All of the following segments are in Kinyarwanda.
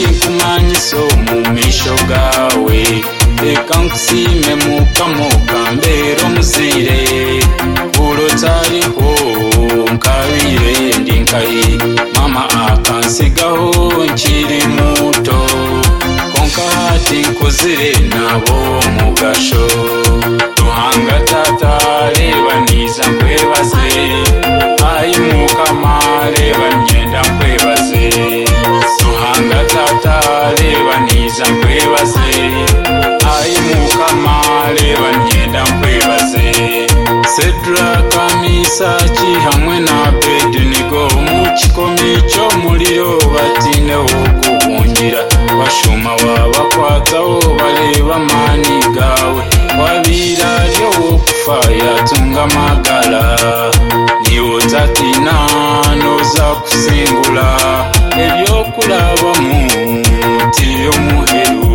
nkumanyiso mu misho gawe reka nkusime mukamuka mbero muzire urotariho nkabire ndi nkayi mama akansigaho nkiri muto konka hati nkuzire nabo mugasho tuhanga tata reba niza nkwebaze ayi mukama reba nyenda nkwebaze tuhanga tata reba niza nkwebaze ayi mukama reba nyenda nkwebaze Sedra kamisa hamwe na Abednego mu kikomi cyo muriro batine okuhungira bashuma wabakwataho bareba mani gawe wabira ryo kufa yatunga magala niwo tatina noza kusingula ebyo kulaba mu tiyo muheru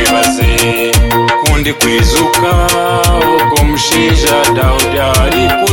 kwizuka uko mshija Daudi